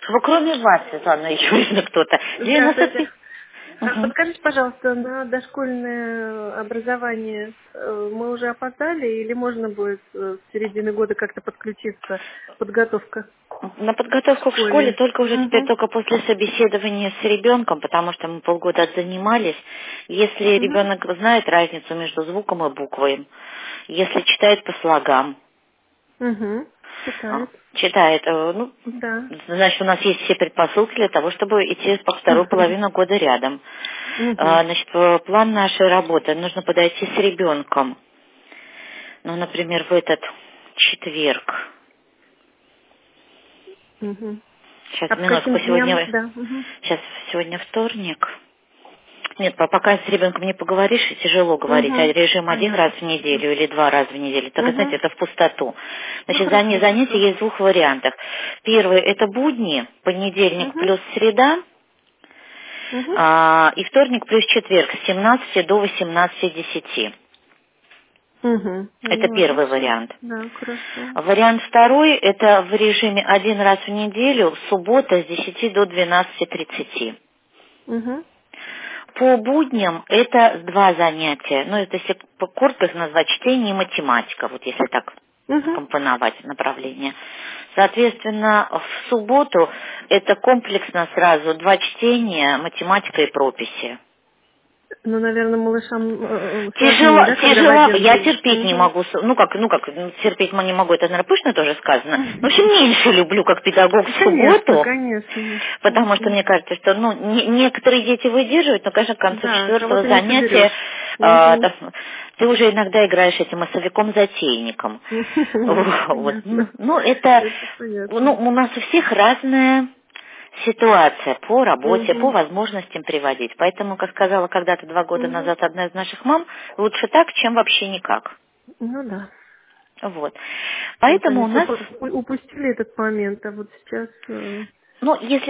Чтобы кроме вас, Светлана Юрьевна, кто-то. 93... Здравствуйте. Угу. Подскажите, пожалуйста, на дошкольное образование мы уже опоздали или можно будет с середины года как-то подключиться? Подготовка На в подготовку в школе школе. только уже теперь Угу. только после собеседования с ребенком, потому что мы полгода занимались. Если Угу. ребенок знает разницу между звуком и буквой, если читает по слогам, Угу. Читает. читает, Да. значит, у нас есть все предпосылки для того, чтобы идти по вторую половину года рядом. Угу. Значит, план нашей работы. Нужно подойти с ребенком. Ну, например, в этот четверг. Угу. Сейчас, А по минутку, каким дням? сегодня... Да. Угу. Сейчас, сегодня вторник. Нет, пока с ребенком не поговоришь, тяжело говорить, а Угу. режим один раз Понятно. в неделю или 2 раза в неделю, так, знаете, Угу. это в пустоту. Ну Значит, хорошо, занятия хорошо. есть в двух вариантах. Первый– это будни, понедельник Угу. плюс среда, Угу. и вторник плюс четверг с 17 до 18:10. Угу. Это Ну, первый отлично. вариант. Да, хорошо. Вариант второй– это в режиме один раз в неделю, суббота с 10 до 12:30. Угу. По будням это 2 занятия. Ну, это если по корпус назвать чтение и математика, вот если так Угу. скомпоновать направление. Соответственно, в субботу это комплексно сразу 2 чтения, математика и прописи. Ну, наверное, малышам Тяжело, сложнее, да, когда в тяжело, один я день. терпеть не Угу. могу, терпеть не могу, это, наверное, пышно тоже сказано. В общем, меньше люблю, как педагог, в Конечно, субботу, конечно. потому что Мгм. мне кажется, что, некоторые дети выдерживают, но, конечно, к концу Да, четвертого кого-то не занятия соберешь. Мгм. ты уже иногда играешь этим массовиком-затейником. Вот. Понятно. Ну, это, Это понятно. у нас у всех разная ситуация по работе, по Мгм. возможностям приводить. Поэтому, как сказала когда-то 2 года Мгм. назад одна из наших мам, лучше так, чем вообще никак. Ну да. Вот. Вот Поэтому они у нас, упустили этот момент, а вот сейчас... если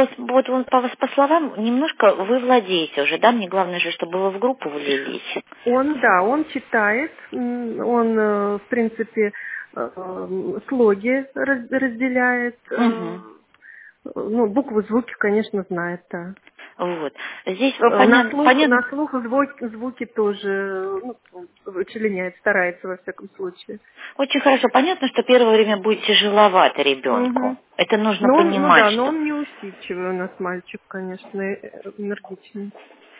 по словам, немножко вы владеете уже, да, мне главное же, чтобы вы в группу влились. Он читает, он, в принципе, слоги разделяет, Мгм. ну, буквы, звуки, конечно, знает, да. Вот. Здесь На понятно, слух, понятно. на слух звуки тоже вычленяет, старается во всяком случае. Очень хорошо. Понятно, что первое время будет тяжеловато ребенку. Мгм. Это нужно Но он, ну понимать, да, но что... он не усидчивый у нас мальчик, конечно, энергичный.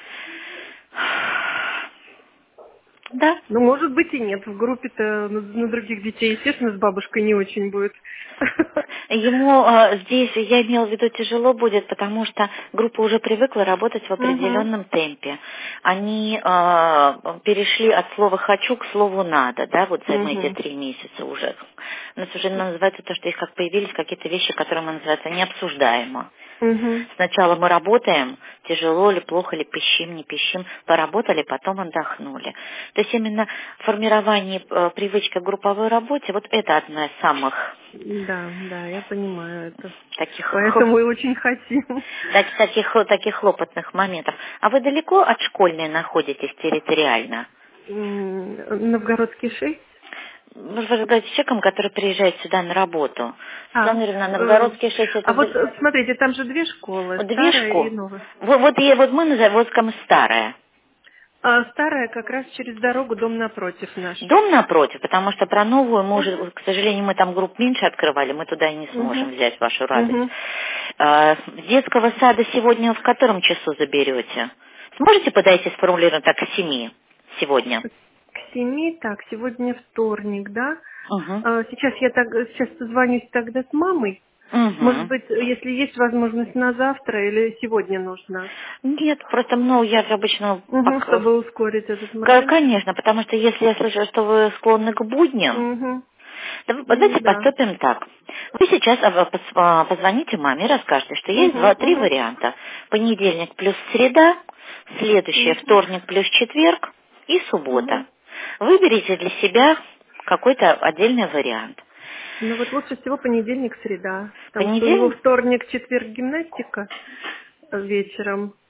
Да, Ну, может быть, и нет. В группе-то на других детей, естественно, с бабушкой не очень будет. ему здесь, я имела в виду, тяжело будет, потому что группа уже привыкла работать в Мгм. определенном темпе. Они перешли от слова «хочу» к слову «надо», да, вот за эти Мгм. 3 месяца уже. У нас уже называется то, что их как появились какие-то вещи, которые мы называется необсуждаемо. Мгм. Сначала мы работаем, тяжело ли, плохо ли, пищим, не пищим, поработали, потом отдохнули. То есть именно формирование привычки к групповой работе, вот это одна из самых Да, да, я понимаю это. таких, Поэтому и очень хотим. таких хлопотных моментов. А вы далеко от школьной находитесь территориально? Новгородский 6. Вы разговариваете с человеком, который приезжает сюда на работу. А, Светлана Юрьевна, Новгородский 6 это вот смотрите, там же две школы, старая и движку. новая. Вот мы называем вот скажем, старая. А старая как раз через дорогу, дом напротив наш. Дом напротив, потому что про новую мы уже, к сожалению, мы там групп меньше открывали, мы туда и не сможем Угу. взять вашу радость. Угу. С детского сада сегодня в котором часу заберете? Сможете подойти сформулировано так к 7 сегодня? К 7, так, сегодня вторник, да? Угу. Сейчас созвонюсь тогда с мамой. Может Угу. быть, если есть возможность на завтра или сегодня нужно. Нет, просто, я обычно Угу, чтобы ускорить этот момент. конечно, потому что если я слышу, что вы склонны к будням, Угу. Ну давайте да. поступим так. Вы сейчас позвоните маме и расскажете, что есть Угу, 3 угу. варианта. Понедельник плюс среда, следующее Угу. вторник плюс четверг и суббота. Угу. Выберите для себя какой-то отдельный вариант. Ну вот лучше всего понедельник, среда. Потому что у него Понедельник? вторник, четверг гимнастика вечером.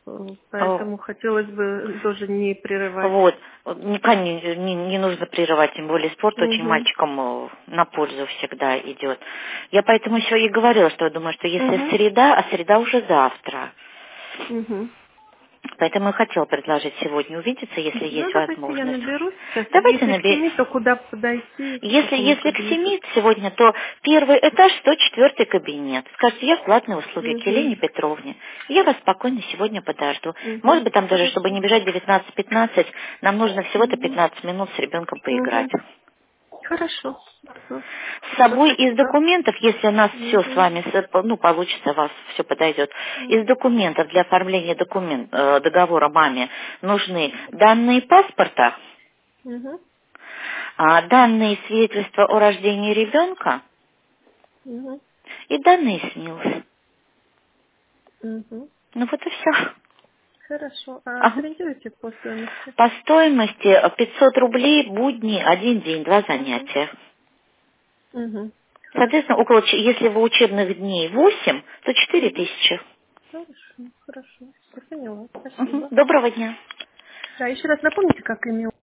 Поэтому хотелось бы тоже не прерывать. Вот. Никак не нужно прерывать, тем более спорт очень Угу. мальчикам на пользу всегда идет. Я поэтому еще и говорила, что я думаю, что если Угу. среда, а среда уже завтра. Угу. Поэтому я хотела предложить сегодня увидеться, если Ну, есть давайте я возможность. наберу сейчас. Давайте Если к наберем. 7, то куда подойти, к какому Если к кабинету? 7 сегодня, то первый этаж, 104 кабинет. Скажите, я в платные услуги к Угу. Елене Петровне. Я вас спокойно сегодня подожду. Угу. Может быть, там даже, чтобы Хорошо. не бежать 19:15, нам нужно всего-то Угу. 15 минут с ребенком поиграть. Угу. Хорошо. Всё. С собой из Спасибо. документов, если у нас все с Угу. вами, получится, у вас все подойдет, из документов для оформления договора маме нужны данные паспорта, Угу. данные свидетельства о рождении ребенка Угу. и данные СНИЛС. Угу. Ну вот и все. Хорошо. А Ага. сориентируйте по стоимости? По стоимости 500 рублей будни, 1 день, 2 Угу. занятия. Угу. Соответственно, Хорошо. если вы учебных дней 8, то 4000. Хорошо. Хорошо. Я поняла. Мгм. Спасибо. Доброго дня. Да, еще раз напомните, как имя.